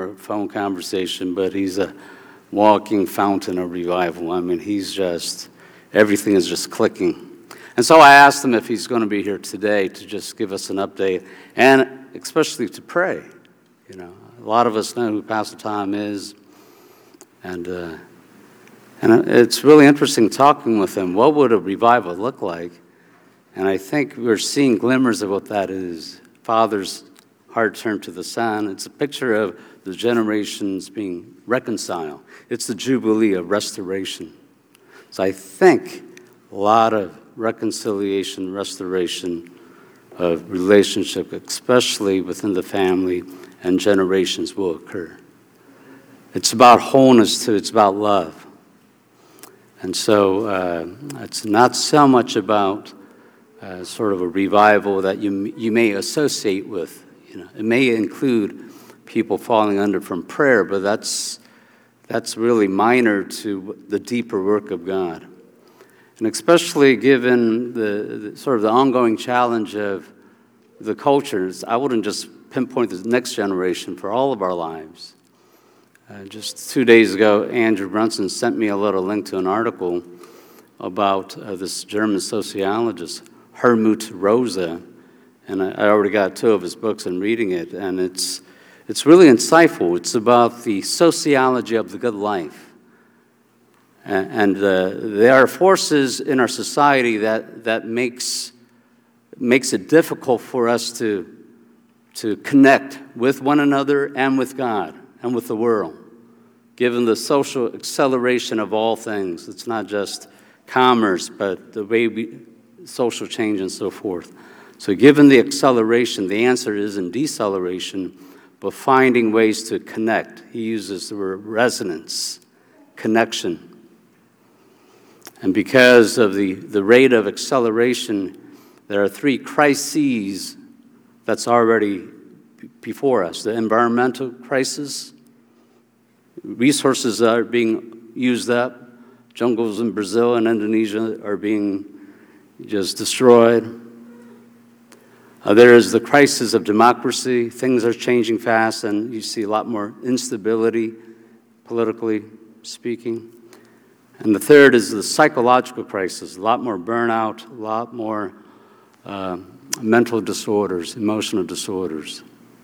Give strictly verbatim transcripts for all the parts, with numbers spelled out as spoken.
our phone conversation, but he's a walking fountain of revival. I mean, he's just, everything is just clicking. And so I asked him if he's going to be here today to just give us an update, and especially to pray. You know, a lot of us know who Pastor Tom is, and uh, and it's really interesting talking with him. What would a revival look like? And I think we're seeing glimmers of what that is. Father's heart turned to the Son. It's a picture of the generations being reconciled. It's the Jubilee of restoration. So I think a lot of reconciliation, restoration of relationship, especially within the family and generations, will occur. It's about wholeness too. It's about love. And so uh, it's not so much about uh, sort of a revival that you you may associate with. You know, it may include people falling under from prayer, but that's that's really minor to the deeper work of God. And especially given the, the sort of the ongoing challenge of the cultures, I wouldn't just pinpoint the next generation for all of our lives. Uh, just two days ago, Andrew Brunson sent me a little link to an article about uh, this German sociologist, Helmut Rosa, and I, I already got two of his books and reading it, and it's it's really insightful. It's about the sociology of the good life. And uh, there are forces in our society that, that makes makes it difficult for us to, to connect with one another and with God and with the world, given the social acceleration of all things. It's not just commerce, but the way we, social change and so forth. So given the acceleration, the answer isn't deceleration, but finding ways to connect. He uses the word resonance, connection. And because of the, the rate of acceleration, there are three crises that's already b- before us. The environmental crisis, resources are being used up, jungles in Brazil and Indonesia are being just destroyed. Uh, there is the crisis of democracy. Things are changing fast, and you see a lot more instability, politically speaking. And the third is the psychological crisis, a lot more burnout, a lot more uh, mental disorders, emotional disorders.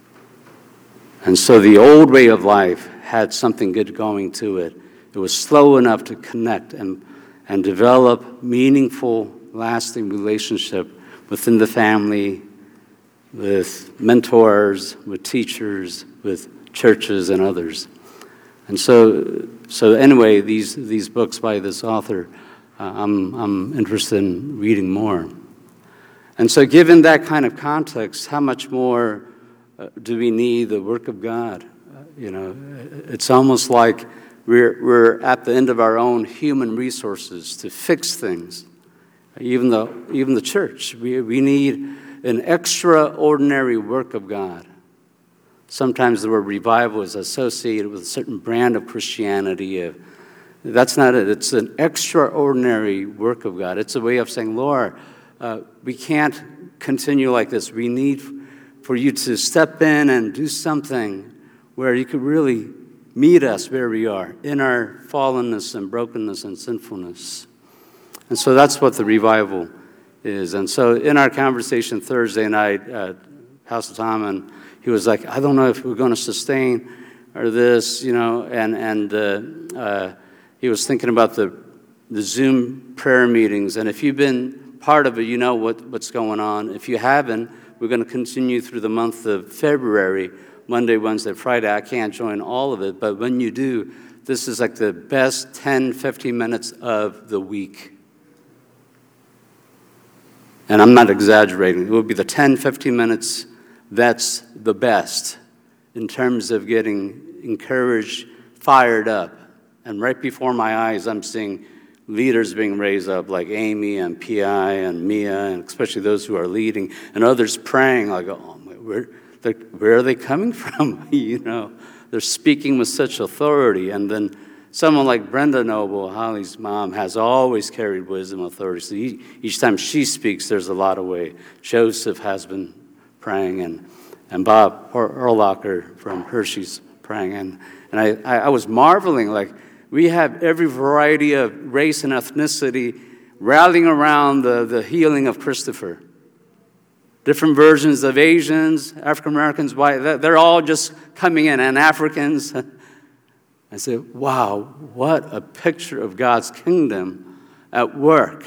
And so the old way of life had something good going to it. It was slow enough to connect and, and develop meaningful, lasting relationship within the family, with mentors, with teachers, with churches and others. And so, so anyway, these these books by this author, uh, I'm I'm interested in reading more. And so, given that kind of context, how much more uh, do we need the work of God? Uh, you know, it's almost like we're we're at the end of our own human resources to fix things. Even the even the church, we we need an extraordinary work of God. Sometimes the word revival is associated with a certain brand of Christianity. That's not it. It's an extraordinary work of God. It's a way of saying, Lord, uh, we can't continue like this. We need for you to step in and do something where you could really meet us where we are, in our fallenness and brokenness and sinfulness. And so that's what the revival is. And so in our conversation Thursday night, uh, Pastor Tom and he was like, I don't know if we're going to sustain or this, you know, and and uh, uh, he was thinking about the the Zoom prayer meetings. And if you've been part of it, you know what, what's going on. If you haven't, we're going to continue through the month of February, Monday, Wednesday, Friday. I can't join all of it, but when you do, this is like the best ten, fifteen minutes of the week. And I'm not exaggerating. It will be the ten, fifteen minutes that's the best in terms of getting encouraged, fired up. And right before my eyes, I'm seeing leaders being raised up like Amy and P I and Mia, and especially those who are leading, and others praying like, oh, where, where are they coming from? You know, they're speaking with such authority. And then someone like Brenda Noble, Holly's mom, has always carried wisdom and authority. So each time she speaks, there's a lot of weight. Joseph has been praying, and, and Bob Erlacher from Hershey's praying. And, and I, I, I was marveling, like, we have every variety of race and ethnicity rallying around the, the healing of Christopher. Different versions of Asians, African Americans, white, they're all just coming in, and Africans. I said, wow, what a picture of God's kingdom at work.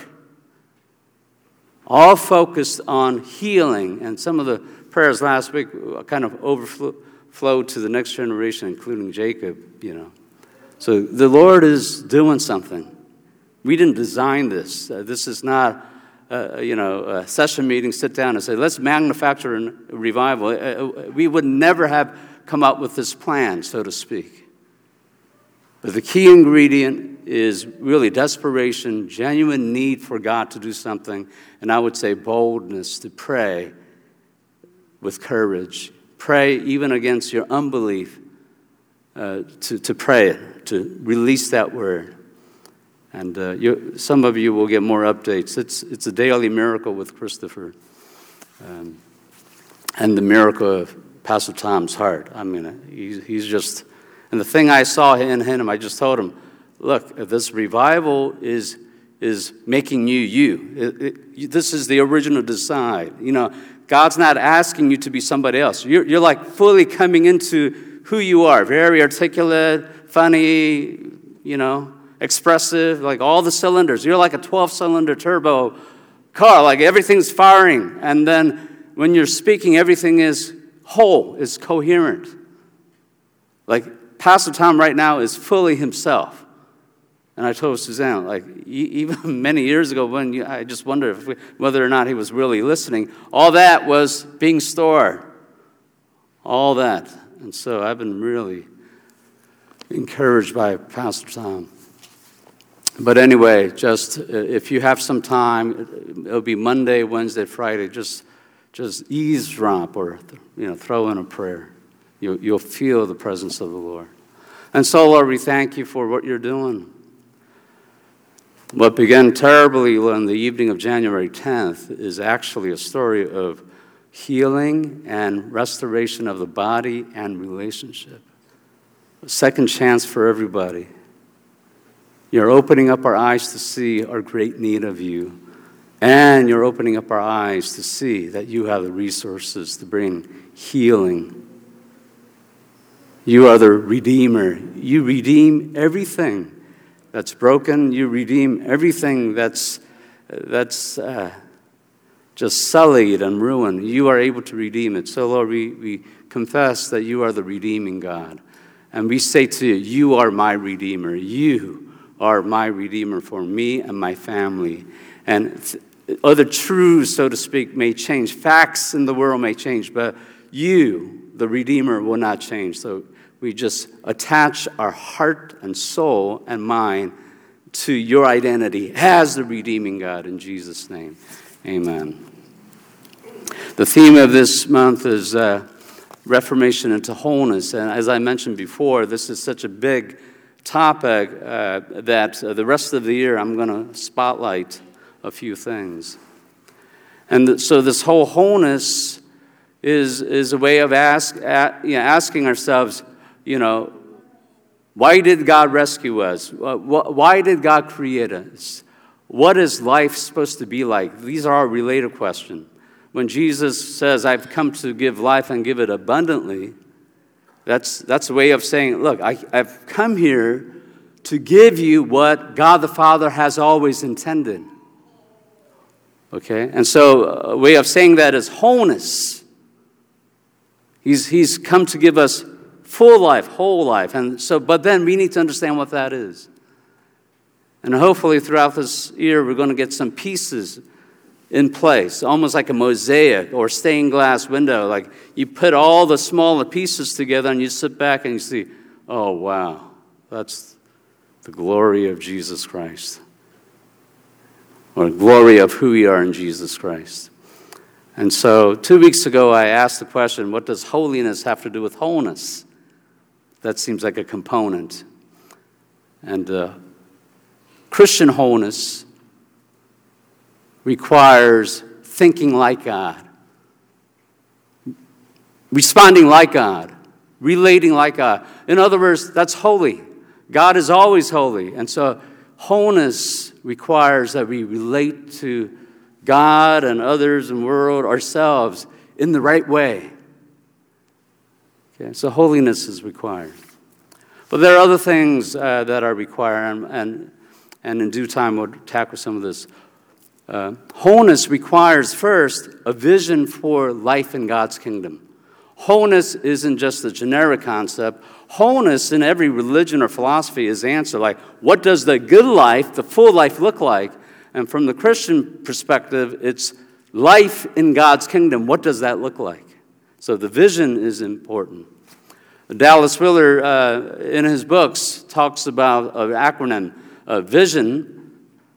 All focused on healing. And some of the prayers last week kind of overflowed to the next generation, including Jacob, you know. So the Lord is doing something. We didn't design this. Uh, this is not, uh, you know, a session meeting, sit down and say, let's manufacture a revival. Uh, we would never have come up with this plan, so to speak. But the key ingredient is really desperation, genuine need for God to do something, and I would say boldness to pray with courage. Pray even against your unbelief, uh, to, to pray it, to release that word. And uh, you, some of you will get more updates. It's, it's a daily miracle with Christopher. Um, and the miracle of Pastor Tom's heart. I mean, he's, he's just... And the thing I saw in him, I just told him, look, this revival is, is making you you. It, it, this is the original design. You know, God's not asking you to be somebody else. You're, you're like fully coming into who you are. Very articulate, funny, you know, expressive, like all the cylinders. You're like a twelve-cylinder turbo car, like everything's firing. And then when you're speaking, everything is whole, is coherent. Like Pastor Tom right now is fully himself. And I told Suzanne, like, even many years ago when you, I just wondered if we, whether or not he was really listening, all that was being stored. All that. And so I've been really encouraged by Pastor Tom. But anyway, just if you have some time, it'll be Monday, Wednesday, Friday, just just eavesdrop or, you know, throw in a prayer. You'll, you'll feel the presence of the Lord. And so, Lord, we thank you for what you're doing. What began terribly on the evening of January tenth is actually a story of healing and restoration of the body and relationship. A second chance for everybody. You're opening up our eyes to see our great need of you. And you're opening up our eyes to see that you have the resources to bring healing. You are the Redeemer. You redeem everything that's broken. You redeem everything that's, that's uh, just sullied and ruined. You are able to redeem it. So, Lord, we, we confess that you are the redeeming God. And we say to you, you are my Redeemer. You are my Redeemer for me and my family. And th- other truths, so to speak, may change. Facts in the world may change, but you, the Redeemer, will not change. So we just attach our heart and soul and mind to your identity as the redeeming God in Jesus' name. Amen. The theme of this month is uh, Reformation into Wholeness. And as I mentioned before, this is such a big topic uh, that uh, the rest of the year I'm going to spotlight a few things. And th- so this whole wholeness is, is a way of ask, at, you know, asking ourselves, you know, why did God rescue us? Why did God create us? What is life supposed to be like? These are all related questions. When Jesus says, I've come to give life and give it abundantly, that's, that's a way of saying, look, I, I've come here to give you what God the Father has always intended. Okay? And so a way of saying that is wholeness. He's, he's come to give us full life, whole life. And so, but then we need to understand what that is. And hopefully throughout this year, we're going to get some pieces in place, almost like a mosaic or stained glass window. Like you put all the smaller pieces together and you sit back and you see, oh, wow, that's the glory of Jesus Christ. Or the glory of who we are in Jesus Christ. And so two weeks ago, I asked the question, what does holiness have to do with wholeness? That seems like a component. And uh, Christian wholeness requires thinking like God, responding like God, relating like God. In other words, that's holy. God is always holy. And so wholeness requires that we relate to God and others and world, ourselves, in the right way. Okay, so holiness is required. But there are other things uh, that are required, and, and, and in due time we'll tackle some of this. Uh, wholeness requires, first, a vision for life in God's kingdom. Wholeness isn't just a generic concept. Wholeness in every religion or philosophy is the answer. Like, what does the good life, the full life, look like? And from the Christian perspective, it's life in God's kingdom. What does that look like? So the vision is important. Dallas Willard, uh, in his books, talks about an acronym, uh, vision,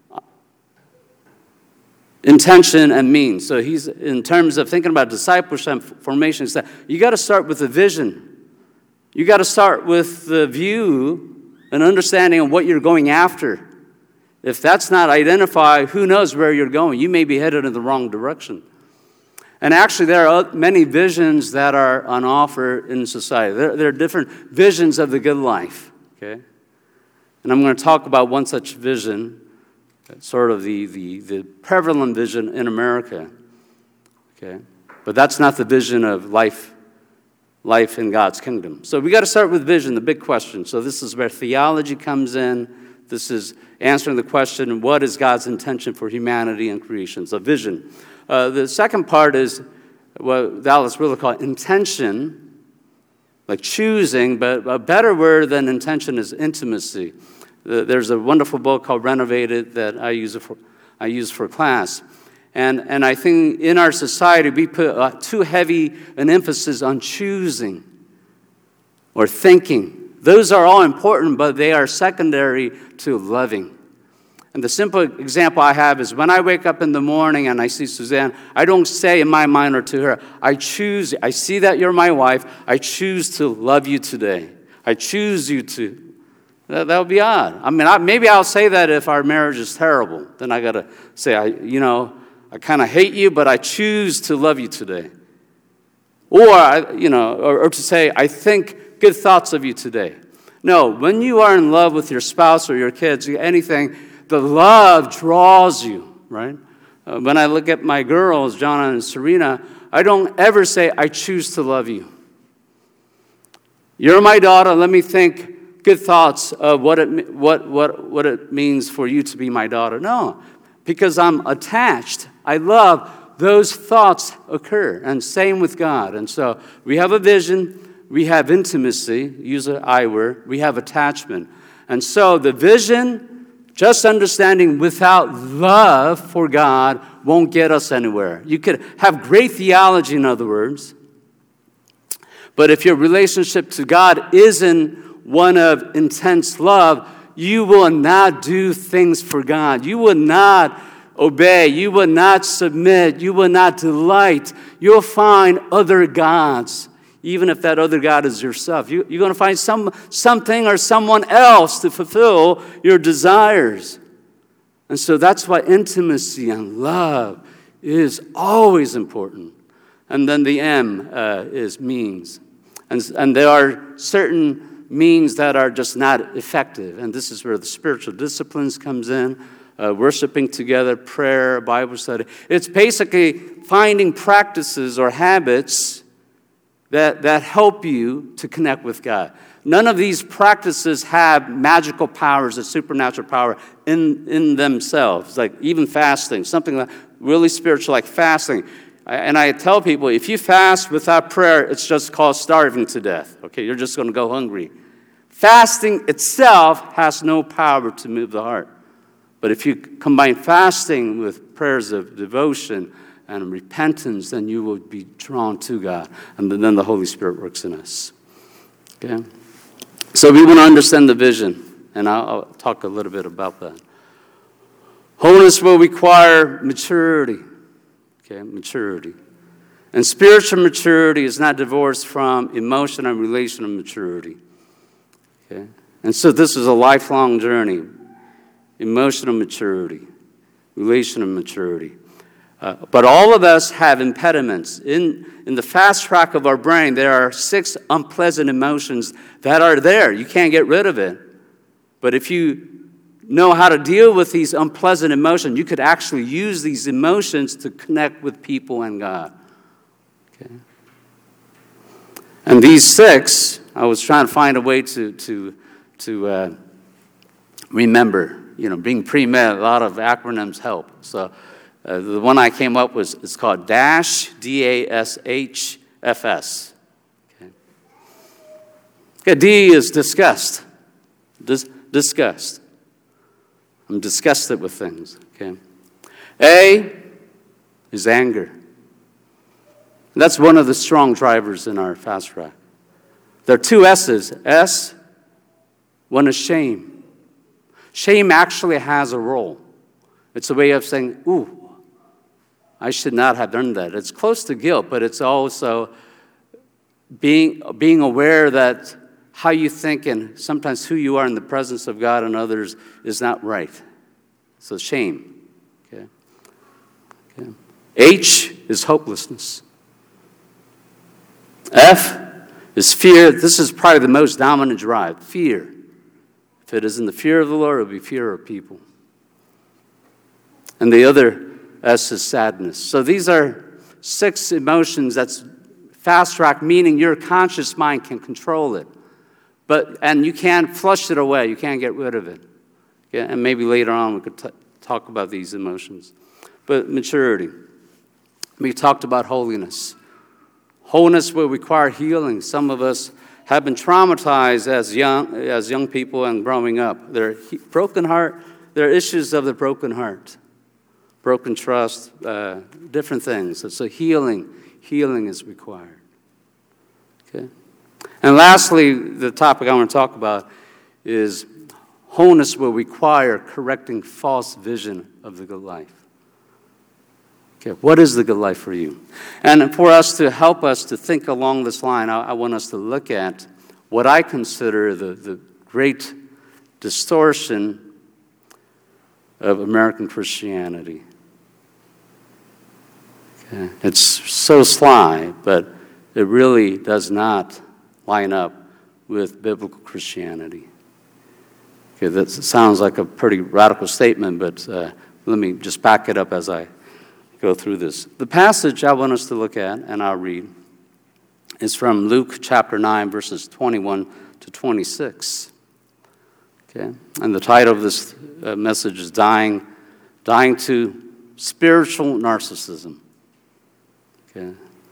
intention, and means. So he's, in terms of thinking about discipleship formation, he said, you got to start with the vision. You got to start with the view and understanding of what you're going after. If that's not identified, who knows where you're going? You may be headed in the wrong direction. And actually, there are many visions that are on offer in society. There, there are different visions of the good life, okay? And I'm going to talk about one such vision, sort of the, the, the prevalent vision in America, okay? But that's not the vision of life, life in God's kingdom. So we got to start with vision, the big question. So this is where theology comes in. This is answering the question, what is God's intention for humanity and creation? So vision. Uh, the second part is what Dallas Willard called intention, like choosing, but a better word than intention is intimacy. Uh, there's a wonderful book called Renovated that I use for I use for class, and and I think in our society we put uh, too heavy an emphasis on choosing or thinking. Those are all important, but they are secondary to loving. And the simple example I have is when I wake up in the morning and I see Suzanne, I don't say in my mind or to her, I choose, I see that you're my wife, I choose to love you today. I choose you to. That, that would be odd. I mean, I, maybe I'll say that if our marriage is terrible. Then I got to say, I, you know, I kind of hate you, but I choose to love you today. Or, I, you know, or, or to say, I think good thoughts of you today. No, when you are in love with your spouse or your kids, anything, the love draws you, right? Uh, when I look at my girls, Jonna and Serena, I don't ever say, I choose to love you. You're my daughter, let me think good thoughts of what it, what, what, what it means for you to be my daughter. No, because I'm attached. I love those thoughts occur, and same with God. And so we have a vision, we have intimacy, use an I word, we have attachment. And so the vision, just understanding without love for God won't get us anywhere. You could have great theology, in other words, but if your relationship to God isn't one of intense love, you will not do things for God. You will not obey. You will not submit. You will not delight. You'll find other gods, even if that other God is yourself. You, you're going to find some something or someone else to fulfill your desires. And so that's why intimacy and love is always important. And then the M uh, is means. And, and there are certain means that are just not effective. And this is where the spiritual disciplines comes in. Uh, worshiping together, prayer, Bible study. It's basically finding practices or habits that, that help you to connect with God. None of these practices have magical powers, a supernatural power in, in themselves, like even fasting, something like really spiritual like fasting. And I tell people, if you fast without prayer, it's just called starving to death. Okay, you're just going to go hungry. Fasting itself has no power to move the heart. But if you combine fasting with prayers of devotion and repentance, then you will be drawn to God. And then the Holy Spirit works in us. Okay? So we want to understand the vision, and I'll, I'll talk a little bit about that. Holiness will require maturity. Okay, maturity. And spiritual maturity is not divorced from emotional and relational maturity. Okay? And so this is a lifelong journey. Emotional maturity, relational maturity. Uh, but all of us have impediments. In, in the fast track of our brain, there are six unpleasant emotions that are there. You can't get rid of it. But if you know how to deal with these unpleasant emotions, you could actually use these emotions to connect with people and God. Okay. And these six, I was trying to find a way to to to uh, remember. You know, being pre-med, a lot of acronyms help. So uh, the one I came up with is called DASH, D A S H F S. Okay. Okay, D is disgust. Dis- disgust. I'm disgusted with things. Okay. A is anger. That's one of the strong drivers in our fast track. There are two S's. S, one is shame. Shame actually has a role. It's a way of saying, ooh, I should not have done that. It's close to guilt, but it's also being, being aware that how you think and sometimes who you are in the presence of God and others is not right. So shame. Okay. Okay. H is hopelessness. F is fear. This is probably the most dominant drive, fear. If it isn't the fear of the Lord, it will be fear of people. And the other S is sadness. So these are six emotions that's fast track, meaning your conscious mind can control it. But and you can't flush it away. You can't get rid of it. Yeah, and maybe later on we could t- talk about these emotions. But maturity. We talked about holiness. Wholeness will require healing. Some of us have been traumatized as young as young people and growing up. They're broken heart. There are issues of the broken heart, broken trust, uh, different things. So healing, healing is required. Okay. And lastly, the topic I want to talk about is wholeness will require correcting false vision of the good life. Okay, what is the good life for you? And for us to help us to think along this line, I, I want us to look at what I consider the, the great distortion of American Christianity. Okay. It's so sly, but it really does not line up with biblical Christianity. Okay, that sounds like a pretty radical statement, but uh, let me just back it up as I go through this. The passage I want us to look at, and I'll read, is from Luke chapter nine, verses twenty-one to twenty-six. Okay, and the title of this uh, message is Dying, Dying to Spiritual Narcissism. Okay.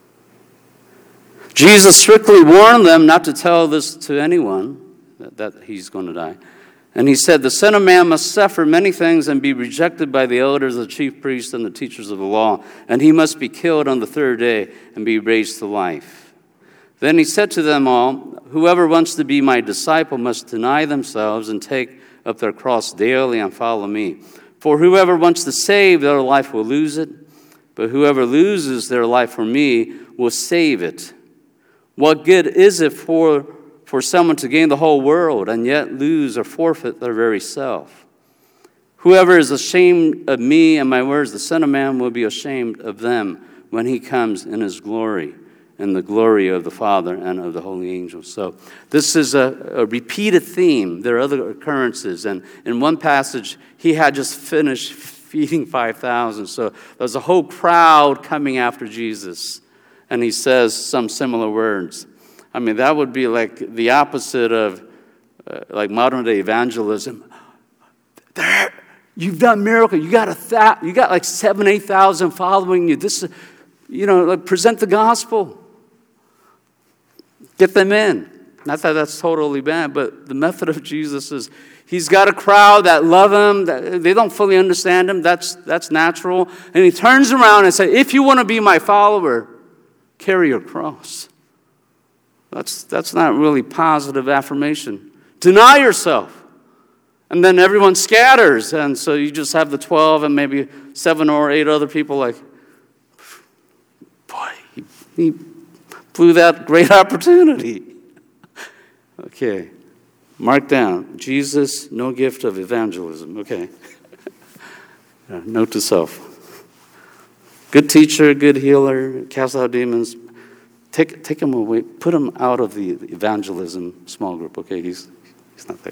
Jesus strictly warned them not to tell this to anyone, that, that he's going to die. And he said, the Son of Man must suffer many things and be rejected by the elders, the chief priests, and the teachers of the law. And he must be killed on the third day and be raised to life. Then he said to them all, whoever wants to be my disciple must deny themselves and take up their cross daily and follow me. For whoever wants to save their life will lose it, but whoever loses their life for me will save it. What good is it for For someone to gain the whole world and yet lose or forfeit their very self? Whoever is ashamed of me and my words, the Son of Man will be ashamed of them when he comes in his glory and the glory of the Father and of the holy angels. So this is a, a repeated theme. There are other occurrences. And in one passage, he had just finished feeding five thousand. So there's a whole crowd coming after Jesus. And he says some similar words. I mean, that would be like the opposite of uh, like modern day evangelism. There, you've done miracle. You got a th- you got like seven, eight thousand following you. This, you know, like present the gospel. Get them in. Not that that's totally bad, but the method of Jesus is he's got a crowd that love him. That they don't fully understand him. That's that's natural. And he turns around and says, "If you want to be my follower, carry your cross." That's, that's not really positive affirmation. Deny yourself. And then everyone scatters. And so you just have the twelve and maybe seven or eight other people like, boy, he, he blew that great opportunity. Okay. Mark down. Jesus, no gift of evangelism. Okay. Note to self. Good teacher, good healer, cast out demons. Take, take him away, put him out of the evangelism small group, okay? He's, he's not there.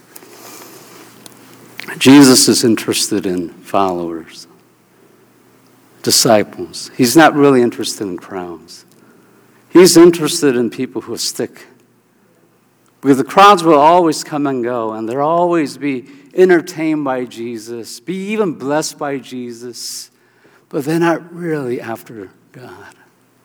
Jesus is interested in followers, disciples. He's not really interested in crowds. He's interested in people who stick. Because the crowds will always come and go, and they'll always be entertained by Jesus, be even blessed by Jesus, but they're not really after God.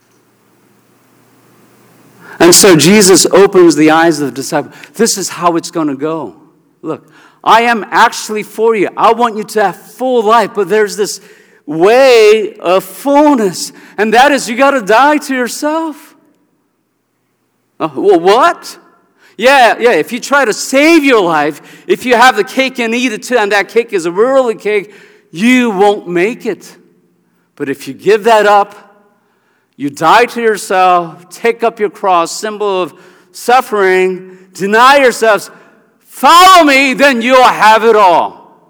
And so Jesus opens the eyes of the disciples. This is how it's going to go. Look, I am actually for you. I want you to have full life, but there's this way of fullness, and that is you got to die to yourself. Oh, well, what? Yeah, yeah, if you try to save your life, if you have the cake and eat it too, and that cake is a worldly cake, you won't make it. But if you give that up, you die to yourself, take up your cross, symbol of suffering, deny yourselves, follow me, then you'll have it all.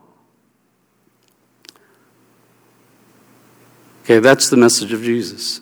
Okay, that's the message of Jesus.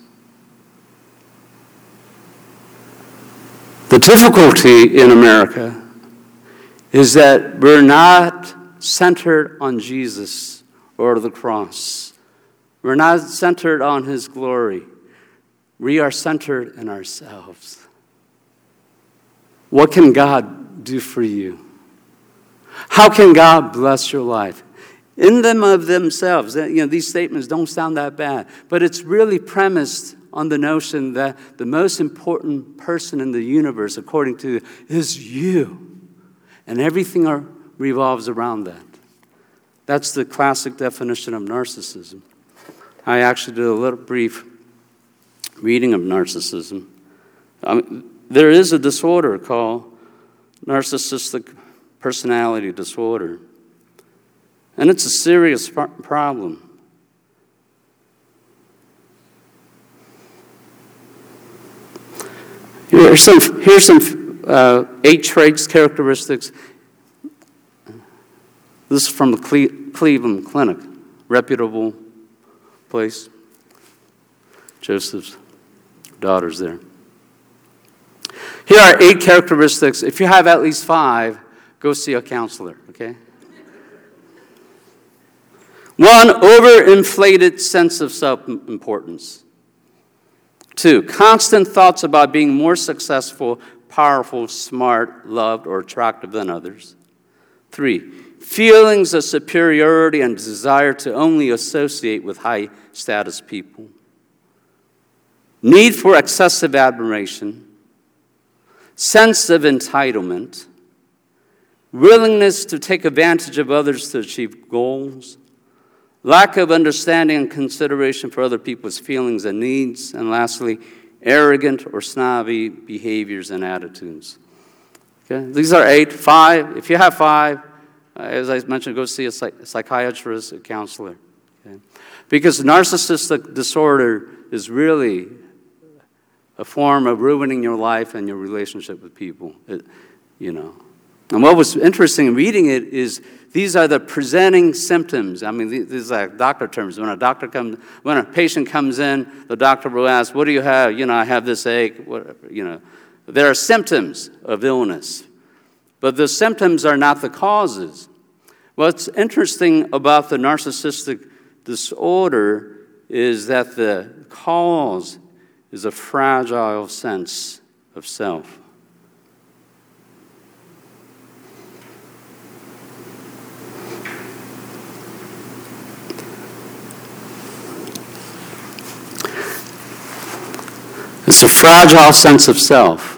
The difficulty in America is that we're not centered on Jesus or the cross. We're not centered on his glory. We are centered in ourselves. What can God do for you? How can God bless your life? In them of themselves, you know, these statements don't sound that bad, but it's really premised on the notion that the most important person in the universe, according to, is you. And everything are, revolves around that. That's the classic definition of narcissism. I actually did a little brief reading of narcissism. I mean, there is a disorder called narcissistic personality disorder. And it's a serious problem. Here's some, here's some uh, eight traits, characteristics. This is from the Cle- Cleveland Clinic, reputable place. Joseph's daughter's there. Here are eight characteristics. If you have at least five, go see a counselor, okay? One, overinflated sense of self-importance. Two, constant thoughts about being more successful, powerful, smart, loved, or attractive than others. Three, feelings of superiority and desire to only associate with high-status people. Need for excessive admiration. Sense of entitlement. Willingness to take advantage of others to achieve goals. Lack of understanding and consideration for other people's feelings and needs. And lastly, arrogant or snobby behaviors and attitudes. Okay, these are eight. Five, if you have five, uh, as I mentioned, go see a, psych- a psychiatrist, a counselor. Okay? Because narcissistic disorder is really a form of ruining your life and your relationship with people. It, you know. And what was interesting in reading it is these are the presenting symptoms. I mean, these are doctor terms. When a doctor comes, when a patient comes in, the doctor will ask, "What do you have?" You know, I have this ache. What, you know, there are symptoms of illness, but the symptoms are not the causes. What's interesting about the narcissistic disorder is that the cause is a fragile sense of self. It's a fragile sense of self.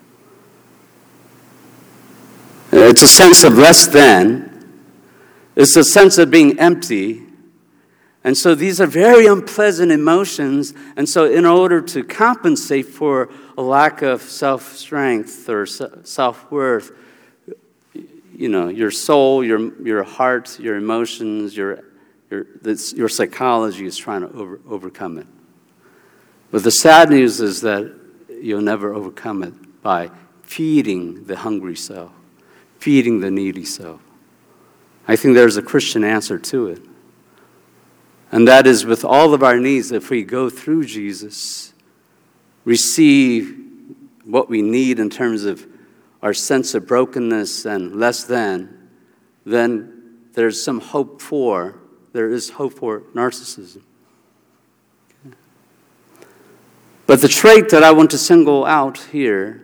It's a sense of less than. It's a sense of being empty. And so these are very unpleasant emotions. And so in order to compensate for a lack of self-strength or self-worth, you know, your soul, your your heart, your emotions, your your this, your psychology is trying to over, overcome it. But the sad news is that you'll never overcome it by feeding the hungry self, feeding the needy self. I think there's a Christian answer to it. And that is with all of our needs, if we go through Jesus, receive what we need in terms of our sense of brokenness and less than, then there's some hope for, there is hope for narcissism. Okay. But the trait that I want to single out here,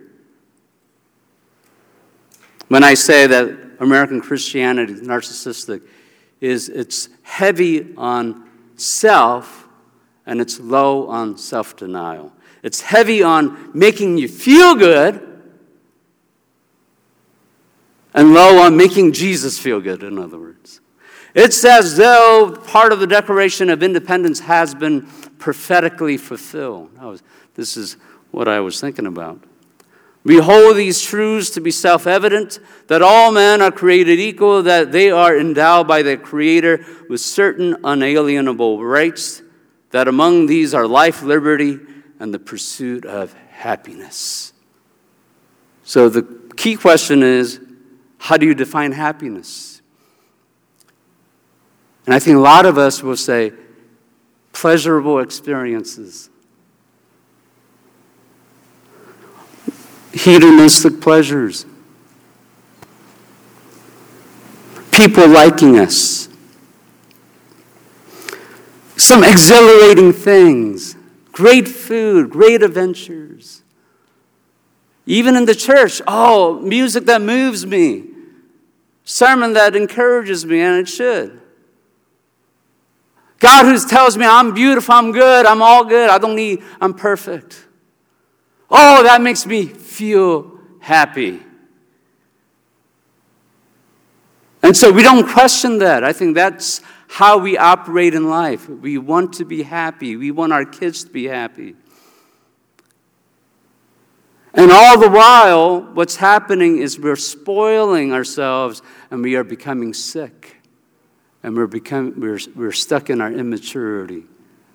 when I say that American Christianity is narcissistic, is it's heavy on self and it's low on self-denial. It's heavy on making you feel good and low on making Jesus feel good, in other words. It's as though part of the Declaration of Independence has been prophetically fulfilled. I was, this is what I was thinking about. We hold these truths to be self-evident, that all men are created equal, that they are endowed by their Creator with certain unalienable rights, that among these are life, liberty, and the pursuit of happiness. So the key question is, how do you define happiness? And I think a lot of us will say, pleasurable experiences. Hedonistic pleasures. People liking us. Some exhilarating things. Great food, great adventures. Even in the church, oh, music that moves me. Sermon that encourages me, and it should. God who tells me I'm beautiful, I'm good, I'm all good, I don't need, I'm perfect. Oh, that makes me feel happy. And so we don't question that. I think that's how we operate in life. We want to be happy. We want our kids to be happy. And all the while, what's happening is we're spoiling ourselves and we are becoming sick. And we're, become, we're, we're stuck in our immaturity.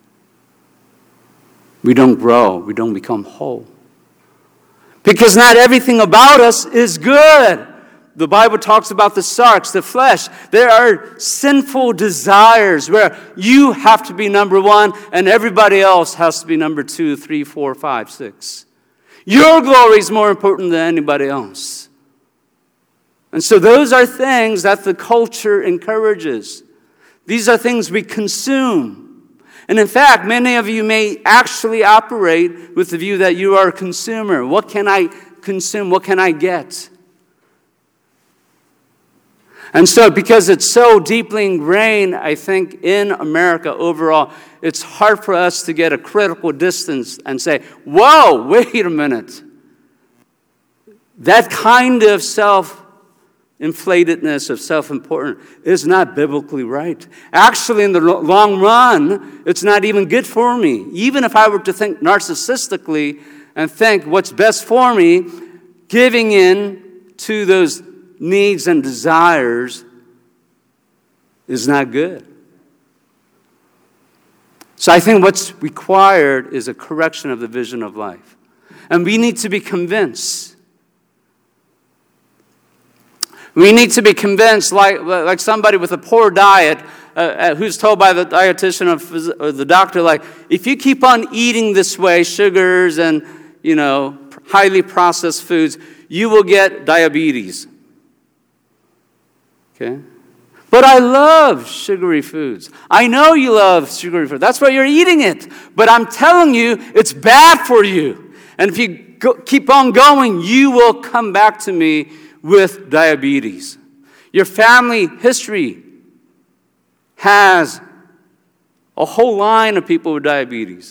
We don't grow. We don't become whole. Because not everything about us is good. The Bible talks about the sarx, the flesh. There are sinful desires where you have to be number one and everybody else has to be number two, three, four, five, six. Your glory is more important than anybody else. And so those are things that the culture encourages. These are things we consume. And in fact, many of you may actually operate with the view that you are a consumer. What can I consume? What can I get? And so because it's so deeply ingrained, I think, in America overall, it's hard for us to get a critical distance and say, whoa, wait a minute. That kind of self-inflatedness, of self-importance, is not biblically right. Actually, in the long run, it's not even good for me. Even if I were to think narcissistically and think what's best for me, giving in to those needs and desires is not good. So I think what's required is a correction of the vision of life. And we need to be convinced. We need to be convinced, like, like somebody with a poor diet uh, who's told by the dietitian or, phys- or the doctor, like, if you keep on eating this way, sugars and, you know, highly processed foods, you will get diabetes. Okay? But I love sugary foods. I know you love sugary food. That's why you're eating it. But I'm telling you, it's bad for you. And if you go, keep on going, you will come back to me with diabetes. Your family history has a whole line of people with diabetes.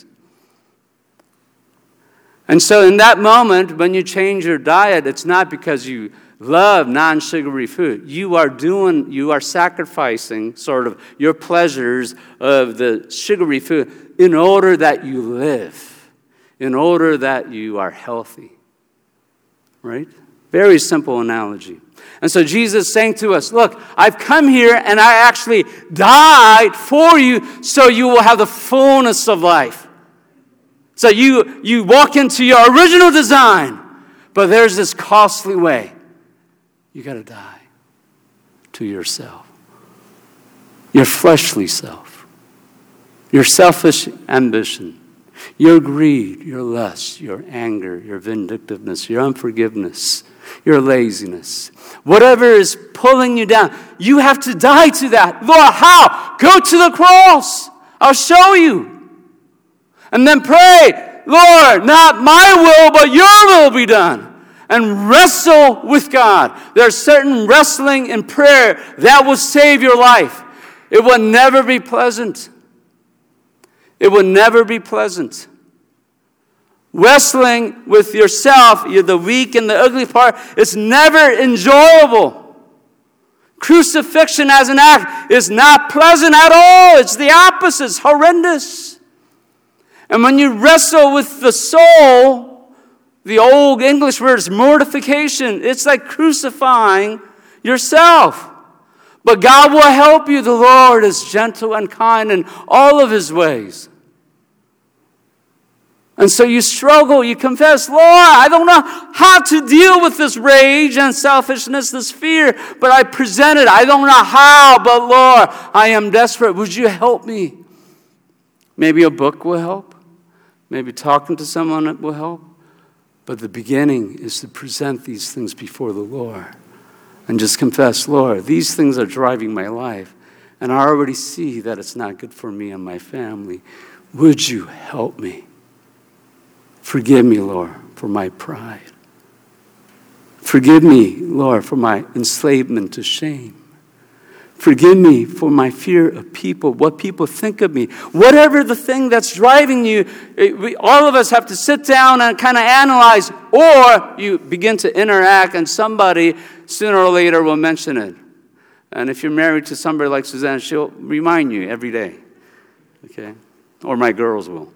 And so in that moment, when you change your diet, it's not because you love non-sugary food. You are doing, you are sacrificing sort of your pleasures of the sugary food in order that you live, in order that you are healthy. Right? Very simple analogy. And so Jesus is saying to us, look, I've come here and I actually died for you so you will have the fullness of life. So you, you walk into your original design, but there's this costly way. You got to die to yourself, your fleshly self. your selfish ambition, your greed, your lust, your anger, your vindictiveness, your unforgiveness, your laziness, whatever is pulling you down, you have to die to that. Lord, how? Go to the cross. I'll show you. And then pray, Lord, not my will, but your will be done. And wrestle with God. There's certain wrestling in prayer that will save your life. It will never be pleasant. It will never be pleasant. Wrestling with yourself, you're the weak and the ugly part, is never enjoyable. Crucifixion as an act is not pleasant at all. It's the opposite. It's horrendous. And when you wrestle with the soul, the old English word is mortification. It's like crucifying yourself. But God will help you. The Lord is gentle and kind in all of his ways. And so you struggle, you confess, Lord, I don't know how to deal with this rage and selfishness, this fear, but I present it. I don't know how, but Lord, I am desperate. Would you help me? Maybe a book will help. Maybe talking to someone will help. But the beginning is to present these things before the Lord and just confess, Lord, these things are driving my life, and I already see that it's not good for me and my family. Would you help me? Forgive me, Lord, for my pride. Forgive me, Lord, for my enslavement to shame. Forgive me for my fear of people, what people think of me. Whatever the thing that's driving you, we, all of us have to sit down and kind of analyze, or you begin to interact and somebody sooner or later will mention it. And if you're married to somebody like Suzanne, she'll remind you every day. Okay? Or my girls will.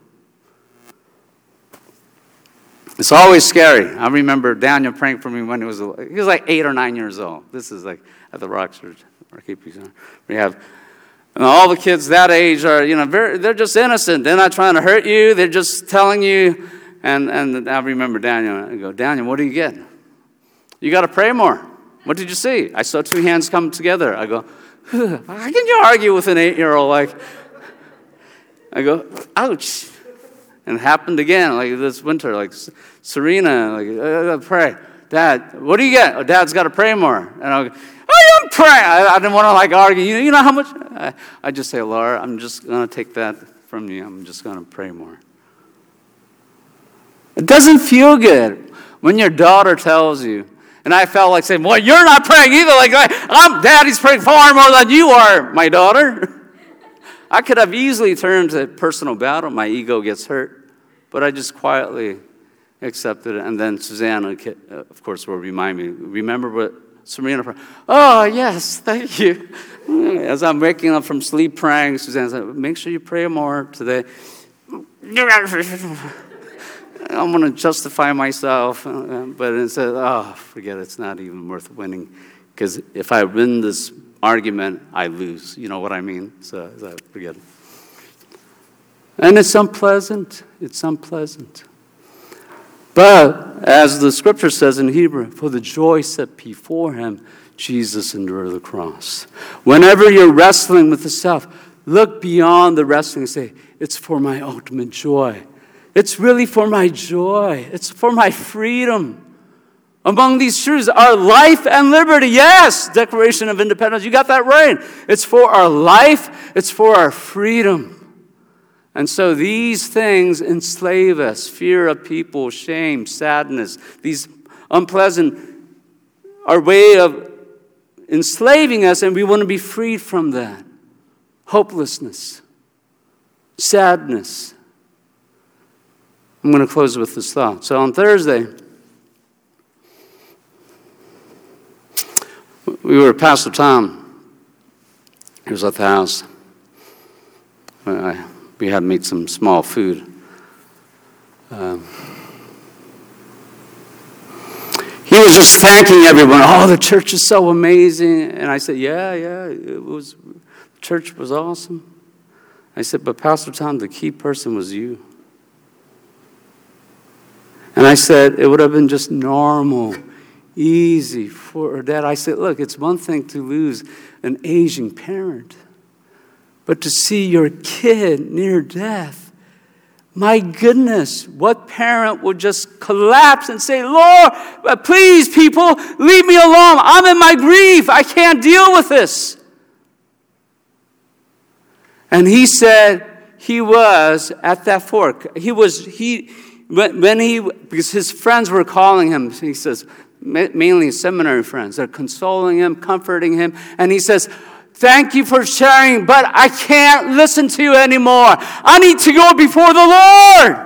It's always scary. I remember Daniel praying for me when he was he was like eight or nine years old. This is like at the Rock Church. We have and all the kids that age are, you know, very, they're just innocent. They're not trying to hurt you. They're just telling you. And and I remember Daniel. I go, Daniel, what do you get? You got to pray more. What did you see? I saw two hands come together. I go, how can you argue with an eight-year-old? Like, I go, ouch. And it happened again, like this winter, like Serena, like, I gotta pray. Dad, what do you get? Oh, Dad's got to pray more. And I go, I am praying. I, I didn't want to like argue. You know, you know how much? I, I just say, Laura, I'm just going to take that from you. I'm just going to pray more. It doesn't feel good when your daughter tells you. And I felt like saying, well, you're not praying either. Like, I'm Daddy's praying far more than you are, my daughter. I could have easily turned to personal battle. My ego gets hurt. But I just quietly accepted it. And then Susanna, of course, will remind me, remember what Serena prayed? Oh, yes, thank you. As I'm waking up from sleep praying, Susanna said, make sure you pray more today. I'm going to justify myself. But instead, oh, forget it. It's not even worth winning. Because if I win this argument, I lose. You know what I mean? So, so forget it. And it's unpleasant. It's unpleasant. But as the scripture says in Hebrew, for the joy set before him, Jesus endured the cross. Whenever you're wrestling with the self, look beyond the wrestling and say, it's for my ultimate joy. It's really for my joy. It's for my freedom. Among these truths are life and liberty. Yes, Declaration of Independence. You got that right. It's for our life. It's for our freedom. And so these things enslave us. Fear of people, shame, sadness. These unpleasant, our way of enslaving us, and we want to be freed from that. Hopelessness. Sadness. I'm going to close with this thought. So on Thursday, we were at Pastor Tom. He was at the house. I, we had made some small food. Um, he was just thanking everyone. Oh, the church is so amazing. And I said, yeah, yeah, it was. The church was awesome. I said, but Pastor Tom, the key person was you. And I said, it would have been just normal, easy for her dad. I said, look, it's one thing to lose an aging parent. But to see your kid near death, my goodness, what parent would just collapse and say, Lord, please, people, leave me alone. I'm in my grief. I can't deal with this. And he said he was at that fork. He was, he, when he, because his friends were calling him, he says, mainly seminary friends, they're consoling him, comforting him. And he says, thank you for sharing, but I can't listen to you anymore. I need to go before the Lord.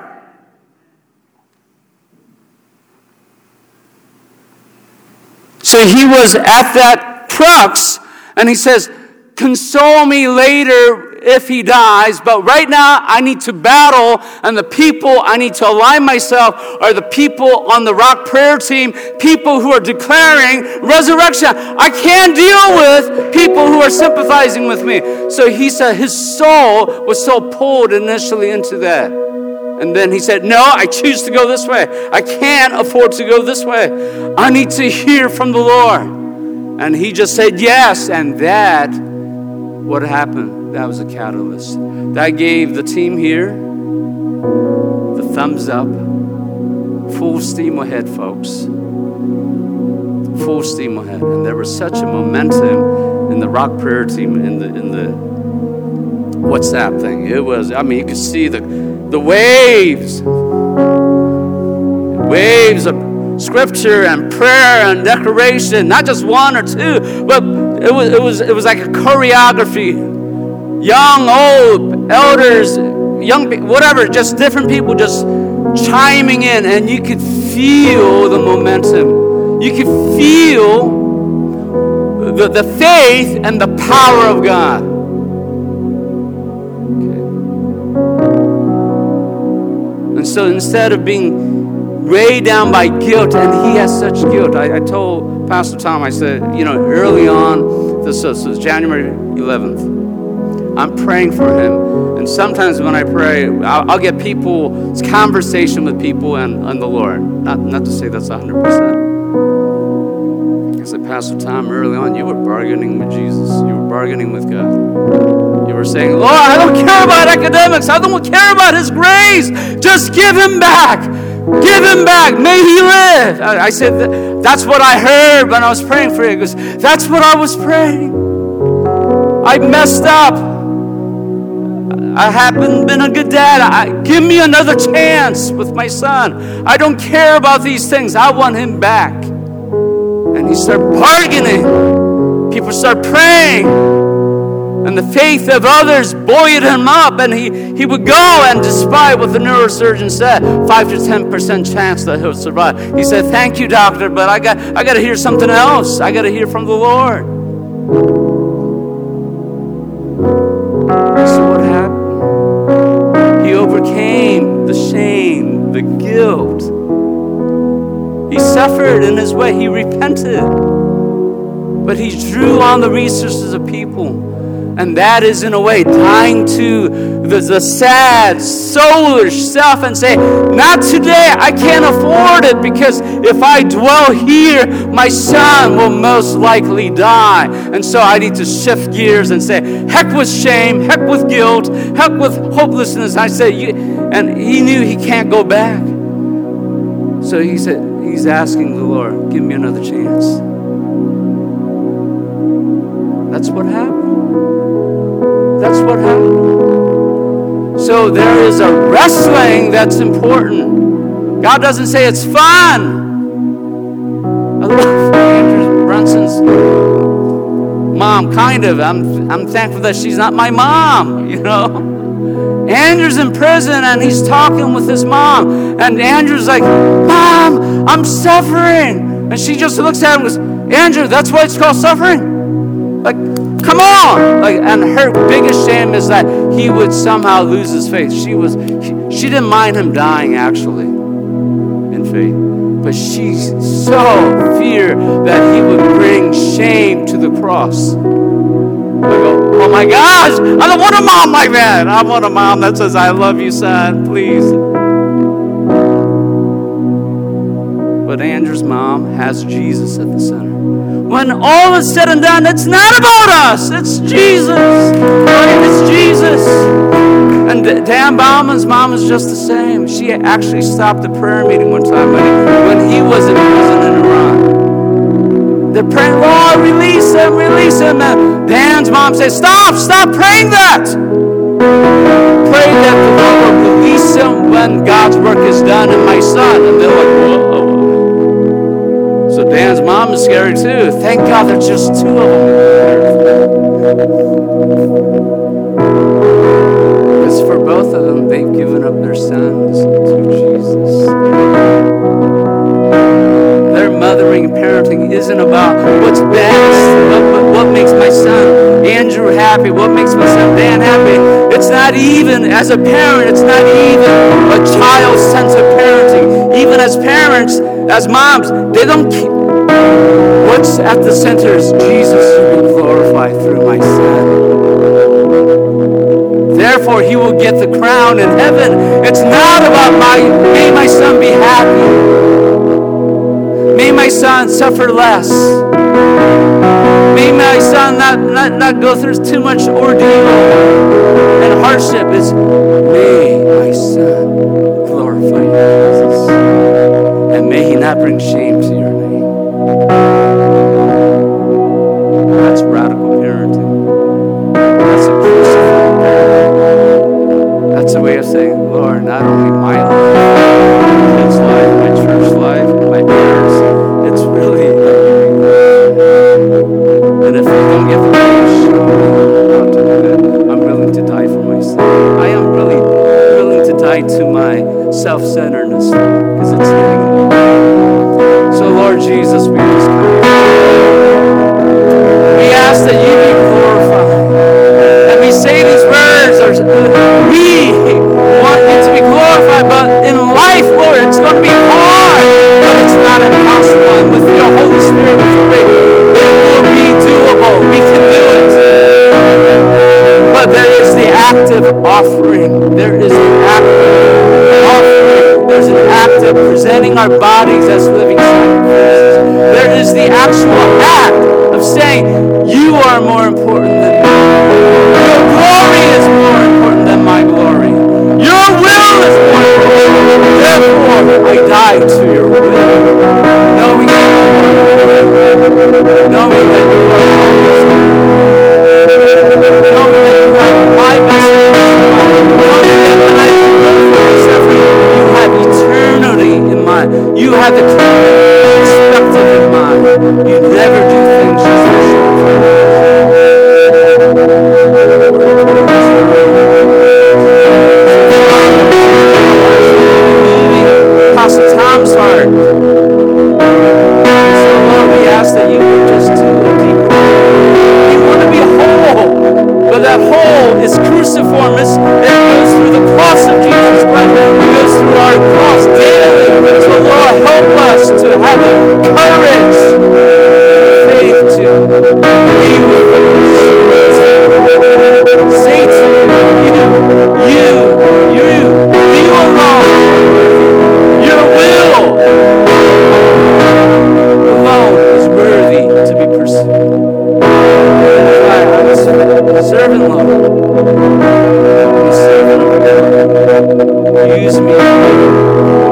So he was at that crux, and he says, console me later if he dies, but right now I need to battle, and the people I need to align myself are the people on the Rock Prayer Team, people who are declaring resurrection. I can't deal with people who are sympathizing with me. So he said his soul was so pulled initially into that. And then he said, no, I choose to go this way. I can't afford to go this way. I need to hear from the Lord. And he just said yes, and that, what happened? That was a catalyst. That gave the team here the thumbs up. Full steam ahead, folks. Full steam ahead. And there was such a momentum in the Rock Prayer Team, in the in the WhatsApp thing. It was, I mean, you could see the the waves. Waves of scripture and prayer and declaration. Not just one or two, but it was it was it was like a choreography. Young, old, elders, young, whatever, just different people just chiming in, and you could feel the momentum. You could feel the, the faith and the power of God. Okay. And so instead of being weighed down by guilt, and he has such guilt, I, I told Pastor Tom, I said, you know, early on, this was, this was January eleventh, I'm praying for him, and sometimes when I pray, I'll, I'll get people, it's conversation with people and, and the Lord. Not, not to say that's one hundred percent. I said, Pastor Tom, early on, you were bargaining with Jesus. You were bargaining with God. You were saying, Lord, I don't care about academics. I don't care about his grace. Just give him back. Give him back. May he live. I, I said, that's what I heard when I was praying for you. He goes, that's what I was praying. I messed up. I haven't been a good dad. I, give me another chance with my son. I don't care about these things. I want him back. And he started bargaining. People start praying. And the faith of others buoyed him up. And he, he would go, and despite what the neurosurgeon said, five to ten percent chance that he'll survive. He said, thank you, doctor, but I got, I got to hear something else. I got to hear from the Lord. So what happened? He overcame the shame, the guilt. He suffered in his way. He repented. But he drew on the resources of people. And that is, in a way, dying to the, the sad, soulish self and say, not today, I can't afford it, because if I dwell here, my son will most likely die. And so I need to shift gears and say, heck with shame, heck with guilt, heck with hopelessness. I say, you, and he knew he can't go back. So he said, he's asking the Lord, give me another chance. That's what happened. That's what happened. So there is a wrestling that's important. God doesn't say it's fun. I love Andrew Brunson's mom, kind of. I'm I'm thankful that she's not my mom, you know. Andrew's in prison, and he's talking with his mom. And Andrew's like, Mom, I'm suffering. And she just looks at him and goes, Andrew, that's why it's called suffering? Like, come on! Like, and her biggest shame is that he would somehow lose his faith. She was, she, she didn't mind him dying, actually, in faith. But she so feared that he would bring shame to the cross. I go, oh my gosh, I don't want a mom like that. I want a mom that says, I love you, son, please. But Andrew's mom has Jesus at the center. when all is said and done, it's not about us. It's Jesus. Right? It's Jesus. And Dan Bauman's mom is just the same. She actually stopped a prayer meeting one time when he, when he was in prison in Iran. They're praying, Lord, release him, release him. And Dan's mom says, stop, stop praying that. Pray that the Lord will release him when God's work is done in my son. And they're like, whoa. So Dan's mom is scary too. Thank God there's just two of them. Because for both of them, they've given up their sons to Jesus. Their mothering and parenting isn't about what's best, what, what makes my son Andrew happy, what makes my son Dan happy. It's not even, as a parent, it's not even a child's sense of parenting. Even as parents, as moms, they don't keep. What's at the center is Jesus, who be glorified through my son. Therefore, he will get the crown in heaven. It's not about my, may my son be happy. May my son suffer less. May my son not, not, not go through too much ordeal and hardship. It's, may my son glorify Jesus. And may he not bring shame to your name. That's radical parenting. That's a crucified parenting. That's a way of saying, Lord, not only my life, my kids' life, my church life, my parents, it's really and if you don't get the grace, show me how to do that. I'm willing to die for myself. I am really willing to die to my self-centeredness because it's hitting me. So, Lord Jesus, we just come here. We ask that you be glorified. And we say these words, or we want you to be glorified, but in life, Lord, it's going to be hard, but it's not impossible. And with your Holy Spirit, we pray, it will be doable. We can do it. But there is the active offering. There is the active offering. There's an act of presenting our bodies as living sacrifices. There is the actual act of saying, you are more important than me. Your glory is more important than my glory. Your will is more important. Therefore, I die to your will. Knowing that you are knowing that you are always knowing that you have my best interest, knowing that when I look for this effort, you have eternity in mind. You have the perspective in mind. You never do things just for short. Pastor Tom's heart. So Lord, we ask that you would just do a deep work. We want to be whole, but that whole is cruciform. It's, it goes through the cross of Jesus Christ. It goes through our cross daily. So Lord, help us to have the courage, faith to be with us. Say to you, you, you, you alone, your will alone is worthy to be pursued. I'm a servant, Lord. I'm a servant of God. Use me.